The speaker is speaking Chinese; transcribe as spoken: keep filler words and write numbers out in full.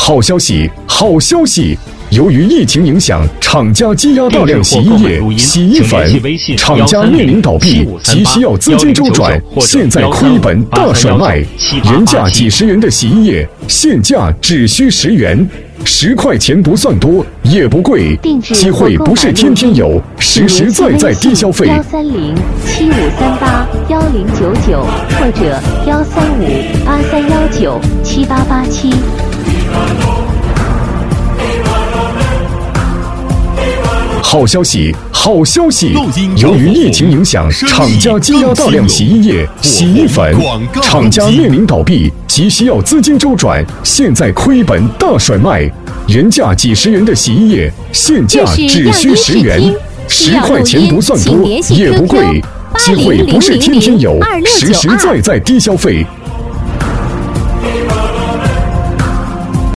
好消息，好消息！由于疫情影响，厂家积压大量洗衣液、洗衣粉，厂家面临倒闭，急需要资金周转，现在亏本大甩卖，原价几十元的洗衣液，现价只需十元。十块钱不算多，也不贵，机会不是天天有，实实在在低消费。 幺三零七五三八幺零九九或者幺三五八三幺九七八八七。 好消息，好消息！由于疫情影响，厂家积压大量洗衣液、洗衣粉，厂家面临倒闭，急需要资金周转，现在亏本大甩卖，原价几十元的洗衣液，现价只需十元，十块钱不算多，也不贵，机会不是天天有，实实在在低消费。